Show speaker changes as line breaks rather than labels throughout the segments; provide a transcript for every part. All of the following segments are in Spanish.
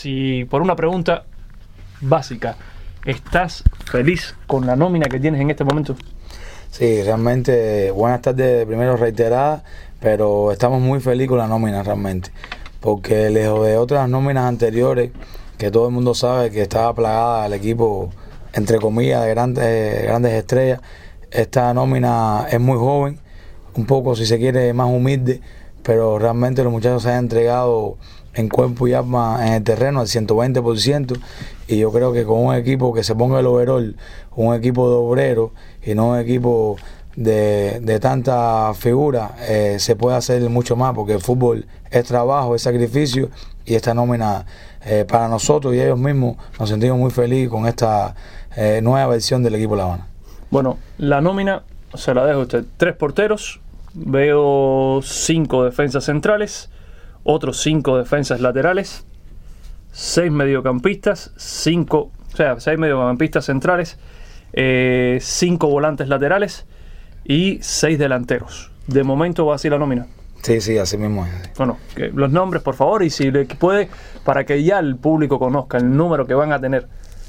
si por una pregunta básica, ¿estás feliz con la nómina que tienes en este momento?
Sí, realmente, buenas tardes, primero reiterada, pero estamos muy felices con la nómina realmente, porque lejos de otras nóminas anteriores, que todo el mundo sabe que estaba plagada el equipo, entre comillas, de grandes estrellas, esta nómina es muy joven, un poco, si se quiere, más humilde, pero realmente los muchachos se han entregado en cuerpo y alma en el terreno al 120%, y yo creo que con un equipo que se ponga el overall, un equipo de obreros y no un equipo de tanta figura, se puede hacer mucho más, porque el fútbol es trabajo, es sacrificio, y esta nómina para nosotros y ellos mismos nos sentimos muy felices con esta nueva versión del equipo La Habana.
Bueno, la nómina se la dejo a usted. 3 porteros, veo 5 defensas centrales, otros 5 defensas laterales, 6 mediocampistas, 6 mediocampistas centrales, 5 volantes laterales y 6 delanteros. De momento va así la nómina.
Sí, así mismo es.
Bueno, los nombres, por favor, y si le puede, para que ya el público conozca el número que van a tener.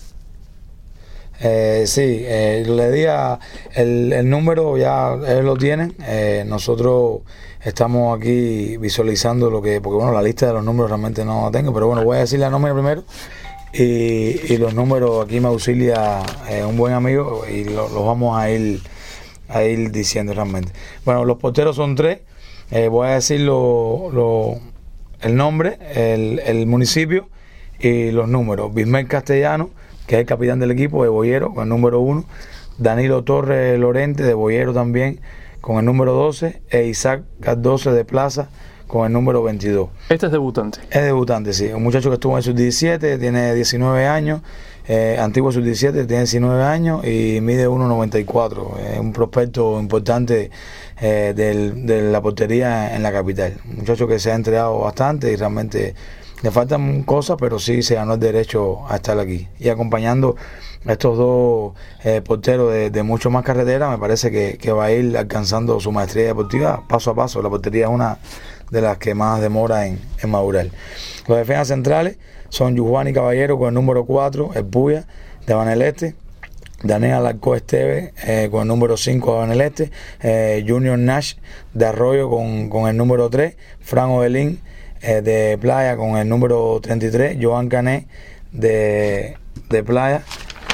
Le di el número, ya ellos lo tienen. Nosotros estamos aquí visualizando porque bueno, la lista de los números realmente no la tengo, pero bueno, voy a decir la nómina primero y los números aquí me auxilia un buen amigo y los vamos a ir diciendo realmente. Bueno, los porteros son 3. Voy a decir el nombre, el municipio y los números. Bismel Castellano, que es el capitán del equipo, de Boyero, con el número 1. Danilo Torres Lorente, de Boyero también, con el número 12. E Isaac Cardoso de Plaza, con el número 22.
Este es debutante.
Es debutante, sí. Un muchacho que estuvo en sub-17, tiene 19 años. Antiguo sub-17, tiene 19 años y mide 1,94. Es un prospecto importante de la portería en la capital. Un muchacho que se ha entregado bastante y realmente le faltan cosas, pero sí se ganó el derecho a estar aquí. Y acompañando a estos dos porteros de mucho más carretera, me parece que va a ir alcanzando su maestría deportiva paso a paso. La portería es una de las que más demora en madurar. Los defensas centrales son Giovanni Caballero con el número 4, el Puya, de Habana del Este. Daniel Alarcó Esteve con el número 5 de Habana del Este. Junior Nash de Arroyo con el número 3. Fran Odelín de Playa con el número 33. Joan Cané de Playa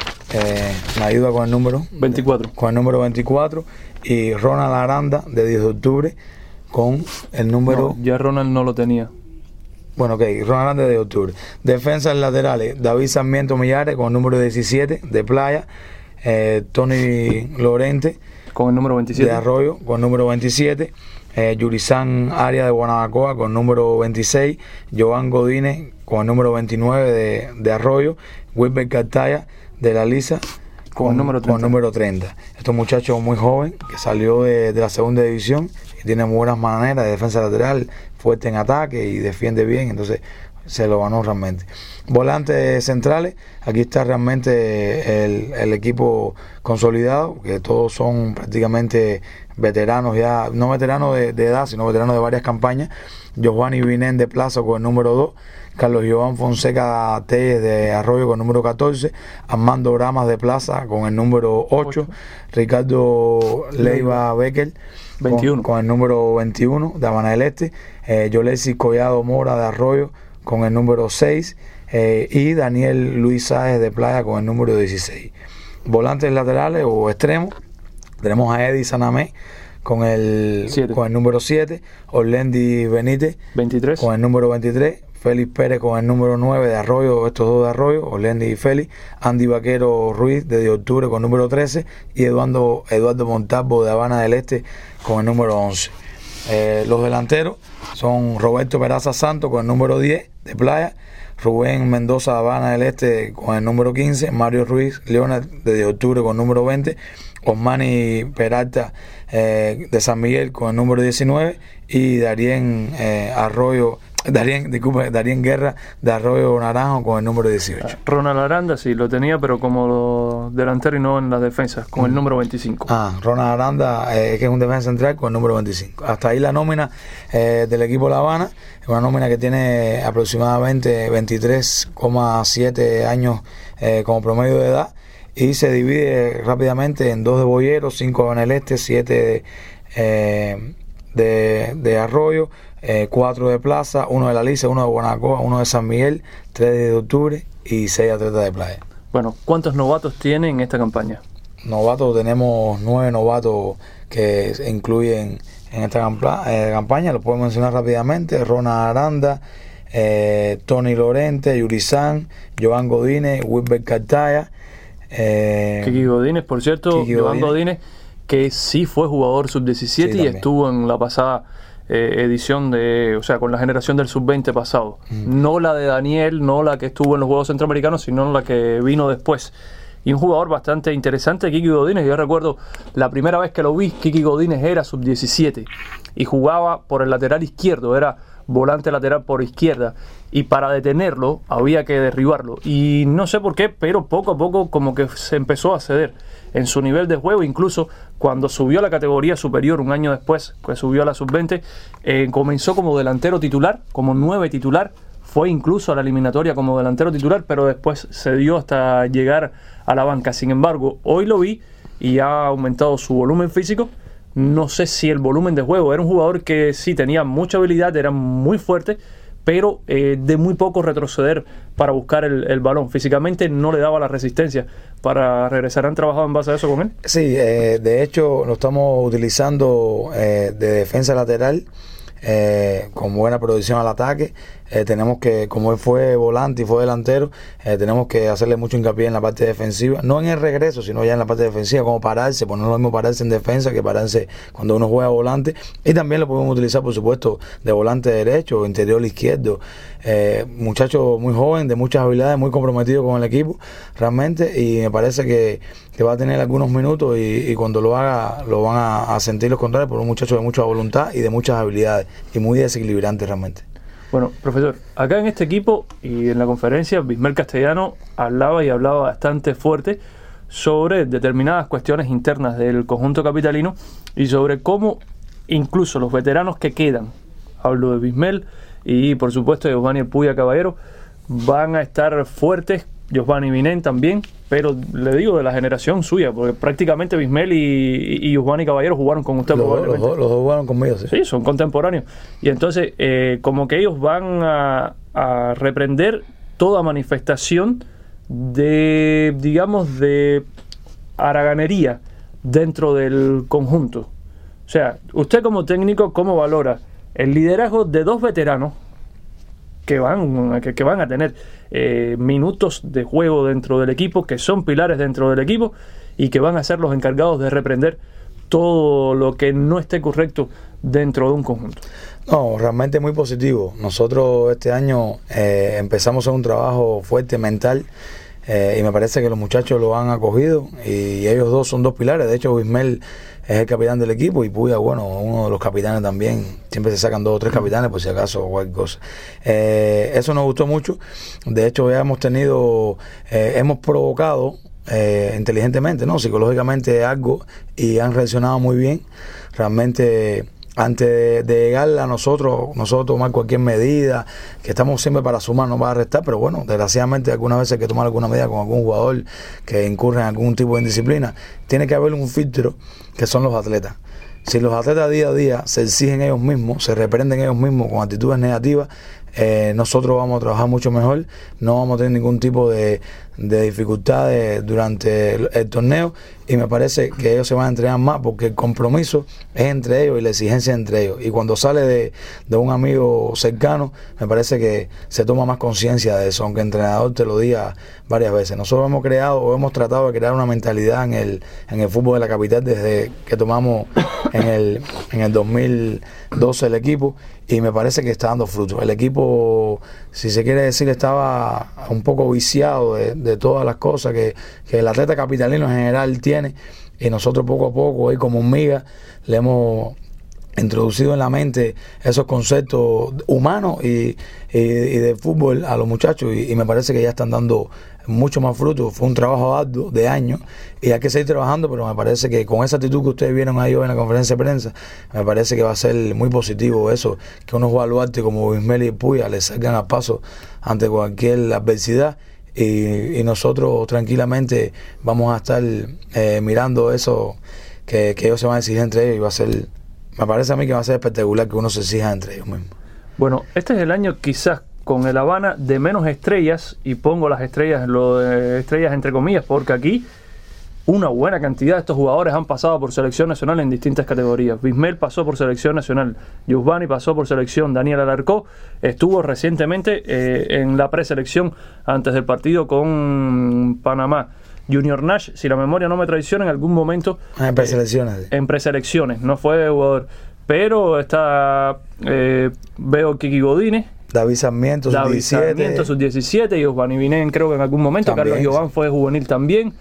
me ayuda con el número
24.
Con el número 24. Y Ronald Aranda de 10 de octubre con el número...
No, ya Ronald no lo tenía.
Bueno, ok, Ronald Aranda de octubre. Defensas laterales, David Sarmiento Millares con el número 17 de Playa. Tony Lorente
con el número 27
de Arroyo con el número 27. Yurizán Arias de Guanabacoa con el número 26. Joan Godínez con el número 29 de Arroyo. Wilber Cartaya de La Lisa con el número 30. Estos muchachos muy jóvenes que salió de la segunda división y tiene muy buenas maneras de defensa lateral, fuerte en ataque y defiende bien, entonces se lo ganó realmente. Volantes centrales, aquí está realmente el equipo consolidado, que todos son prácticamente veteranos ya, no veteranos de edad, sino veteranos de varias campañas. Giovanni Vinén de Plaza con el número 2. Carlos Joan Fonseca Telles de Arroyo con el número 14, Armando Bramas de Plaza con el número 8, Ricardo Leiva Becker 21. Con el número 21 de Habana del Este, Yolesi Collado Mora de Arroyo con el número 6 y Daniel Luis Sáez de Playa con el número 16. Volantes laterales o extremos, tenemos a Eddie Sanamé con el número 7, Orlendi Benítez 23. Con el número 23, Félix Pérez con el número 9 de Arroyo, estos dos de Arroyo, Orlendi y Félix, Andy Vaquero Ruiz de octubre con el número 13 y Eduardo Montalvo de Habana del Este con el número 11. Los delanteros son Roberto Peraza Santos con el número 10 de Playa, Rubén Mendoza de Habana del Este con el número 15, Mario Ruiz Leonard de octubre con el número 20, Osmani Peralta de San Miguel con el número 19 y Darien Arroyo Darien Guerra de Arroyo Naranjo con el número 18.
Ronald Aranda sí lo tenía, pero como delantero y no en las defensas, con el número 25.
Ronald Aranda, que es un defensa central con el número 25. Hasta ahí la nómina del equipo La Habana, una nómina que tiene aproximadamente 23,7 años como promedio de edad, y se divide rápidamente en 2 de Boyeros, 5 en el Este, 7 de Arroyo, 4 de Plaza, 1 de La Alicia, 1 de Guanacoa, 1 de San Miguel, 3 de Octubre y 6 atletas de Playa.
Bueno, ¿cuántos novatos tienen en esta campaña?
Novatos, tenemos 9 novatos que se incluyen en esta campaña. Los puedo mencionar rápidamente: Ronald Aranda, Tony Lorente, Yurizán, Joan Godínez, Wilber Cartaya,
Kiki Godínez, por cierto, Joan Godínez, que sí fue jugador sub-17 y estuvo en la pasada edición con la generación del sub-20 pasado. No la de Daniel, no la que estuvo en los Juegos Centroamericanos, sino la que vino después. Y un jugador bastante interesante, Kiki Godínez. Yo recuerdo la primera vez que lo vi, Kiki Godínez era sub-17 y jugaba por el lateral izquierdo, era volante lateral por izquierda, y para detenerlo había que derribarlo, y no sé por qué, pero poco a poco como que se empezó a ceder en su nivel de juego. Incluso cuando subió a la categoría superior un año después, que subió a la sub-20, comenzó como delantero titular, como 9 titular, fue incluso a la eliminatoria como delantero titular, pero después se dio hasta llegar a la banca. Sin embargo, hoy lo vi y ha aumentado su volumen físico. No sé si el volumen de juego, era un jugador que sí tenía mucha habilidad, era muy fuerte, pero de muy poco retroceder para buscar el balón. Físicamente no le daba la resistencia para regresar. ¿Han trabajado en base a eso con él?
Sí, de hecho lo estamos utilizando de defensa lateral, con buena producción al ataque. Tenemos que, como él fue volante y fue delantero, tenemos que hacerle mucho hincapié en la parte defensiva, no en el regreso, sino ya en la parte defensiva, como pararse, pues no es lo mismo pararse en defensa que pararse cuando uno juega volante. Y también lo podemos utilizar, por supuesto, de volante derecho o interior izquierdo. Muchacho muy joven, de muchas habilidades, muy comprometido con el equipo realmente, y me parece que va a tener algunos minutos, y cuando lo haga lo van a sentir los contrarios, por un muchacho de mucha voluntad y de muchas habilidades y muy desequilibrante realmente.
Bueno, profesor, acá en este equipo y en la conferencia, Bismel Castellano hablaba bastante fuerte sobre determinadas cuestiones internas del conjunto capitalino y sobre cómo incluso los veteranos que quedan, hablo de Bismel y por supuesto de Giovanni Puya Caballero, van a estar fuertes, Giovanni Vinén también, pero le digo de la generación suya, porque prácticamente Bismel y Giovanni Caballero jugaron con usted.
Los dos jugaron conmigo, sí.
Sí, son contemporáneos. Y entonces, como que ellos van a reprender toda manifestación de, digamos, de haraganería dentro del conjunto. O sea, usted como técnico, ¿cómo valora el liderazgo de 2 veteranos que van a tener minutos de juego dentro del equipo, que son pilares dentro del equipo y que van a ser los encargados de reprender todo lo que no esté correcto dentro de un conjunto?
No, realmente muy positivo. Nosotros este año empezamos a hacer un trabajo fuerte mental, y me parece que los muchachos lo han acogido, y ellos dos son 2 pilares. De hecho, Bismel es el capitán del equipo y Puya, bueno, uno de los capitanes también. Siempre se sacan 2 o 3 capitanes por si acaso o cualquier cosa. Eso nos gustó mucho. De hecho, ya hemos provocado inteligentemente, ¿no?, psicológicamente algo, y han reaccionado muy bien. Realmente, antes de llegar a nosotros tomar cualquier medida, que estamos siempre para sumar, no para restar, pero bueno, desgraciadamente algunas veces hay que tomar alguna medida con algún jugador que incurre en algún tipo de indisciplina. Tiene que haber un filtro, que son los atletas. Si los atletas día a día se exigen ellos mismos, se reprenden ellos mismos con actitudes negativas, nosotros vamos a trabajar mucho mejor, no vamos a tener ningún tipo de dificultades durante el torneo, y me parece que ellos se van a entrenar más porque el compromiso es entre ellos y la exigencia es entre ellos, y cuando sale de un amigo cercano, me parece que se toma más conciencia de eso, aunque el entrenador te lo diga varias veces. Nosotros hemos tratado de crear una mentalidad en el fútbol de la capital desde que tomamos en el 2012 el equipo, y me parece que está dando frutos. El equipo, si se quiere decir, estaba un poco viciado de todas las cosas que el atleta capitalino en general tiene, y nosotros poco a poco, ahí como hormigas, le hemos introducido en la mente esos conceptos humanos y de fútbol a los muchachos, y me parece que ya están dando mucho más fruto. Fue un trabajo arduo de años y hay que seguir trabajando, pero me parece que con esa actitud que ustedes vieron ahí hoy en la conferencia de prensa, me parece que va a ser muy positivo eso, que unos baluartes como Bismel y Puya le salgan a paso ante cualquier adversidad, y nosotros tranquilamente vamos a estar mirando eso que ellos se van a exigir entre ellos, y va a ser, me parece a mí que va a ser espectacular que uno se exija entre ellos mismos.
Bueno, este es el año quizás con el Habana de menos estrellas, y pongo las estrellas, lo de estrellas entre comillas, porque aquí una buena cantidad de estos jugadores han pasado por selección nacional en distintas categorías. Bismel pasó por selección nacional, Yusbani pasó por selección, Daniel Alarcó estuvo recientemente en la preselección antes del partido con Panamá. Junior Nash, si la memoria no me traiciona, en algún momento
en preselecciones.
En preselecciones, no fue jugador, pero está veo Kiki Godínez,
David Sarmiento,
sub-17, y Osvani Vinén creo que en algún momento, también, Carlos Giován fue juvenil también,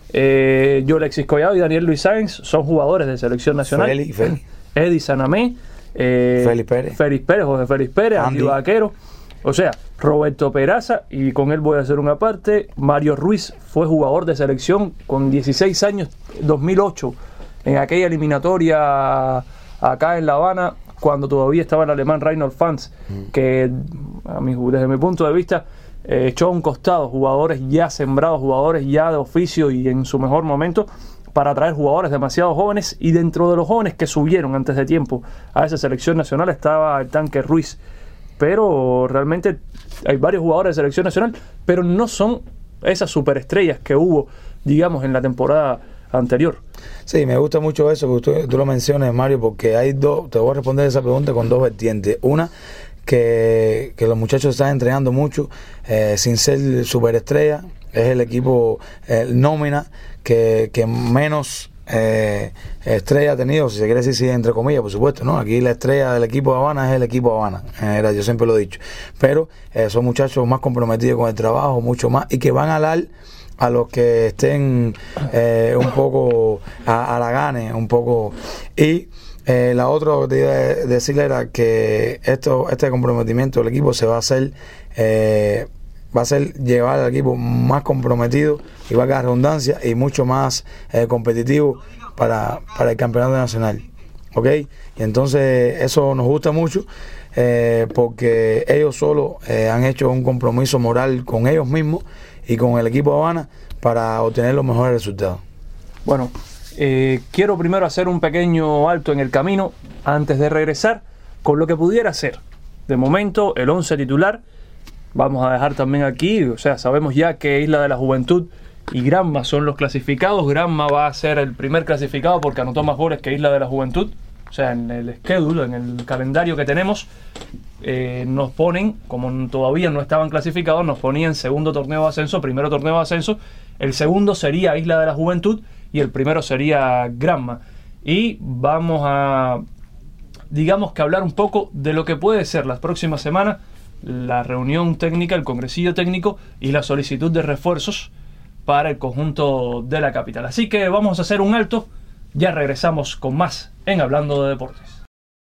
yo Alexis Collado y Daniel Luis Sáenz son jugadores de selección nacional.
Feli.
Eddie Sanamé,
Félix Pérez,
José Félix Pérez, Andy Vaquero, o sea, Roberto Peraza, y con él voy a hacer una parte. Mario Ruiz fue jugador de selección con 16 años, 2008, en aquella eliminatoria acá en La Habana, cuando todavía estaba el alemán Reinhold Fans, que desde mi punto de vista echó a un costado jugadores ya sembrados, jugadores ya de oficio y en su mejor momento, para traer jugadores demasiado jóvenes, y dentro de los jóvenes que subieron antes de tiempo a esa selección nacional estaba el Tanque Ruiz. Pero realmente hay varios jugadores de selección nacional, pero no son esas superestrellas que hubo, digamos, en la temporada anterior.
Sí, me gusta mucho eso que tú lo menciones, Mario, porque hay dos, te voy a responder esa pregunta con dos vertientes. Una, que los muchachos están entrenando mucho sin ser superestrella. Es el equipo nómina que menos estrella ha tenido, si se quiere decir entre comillas, por supuesto, ¿no? Aquí la estrella del equipo de Habana es el equipo de Habana, yo siempre lo he dicho, pero son muchachos más comprometidos con el trabajo, mucho más, y que van a dar a los que estén un poco haraganes, un poco. Y la otra que te iba a decir era que este comprometimiento del equipo se va a hacer llevar al equipo más comprometido, y va a quedar redundancia, y mucho más competitivo para el campeonato nacional, ¿ok? Y entonces eso nos gusta mucho, porque ellos solo han hecho un compromiso moral con ellos mismos y con el equipo de Habana para obtener los mejores resultados.
Bueno, quiero primero hacer un pequeño alto en el camino antes de regresar con lo que pudiera ser de momento el 11 titular. Vamos a dejar también aquí, o sea, sabemos ya que Isla de la Juventud y Granma son los clasificados. Granma va a ser el primer clasificado porque anotó más goles que Isla de la Juventud. O sea, en el schedule, en el calendario que tenemos, nos ponen, como todavía no estaban clasificados, nos ponían segundo torneo de ascenso, primero torneo de ascenso. El segundo sería Isla de la Juventud y el primero sería Granma. Y vamos a, digamos que hablar un poco de lo que puede ser las próximas semanas la reunión técnica, el congresillo técnico y la solicitud de refuerzos para el conjunto de la capital. Así que vamos a hacer un alto, ya regresamos con más en Hablando de Deportes.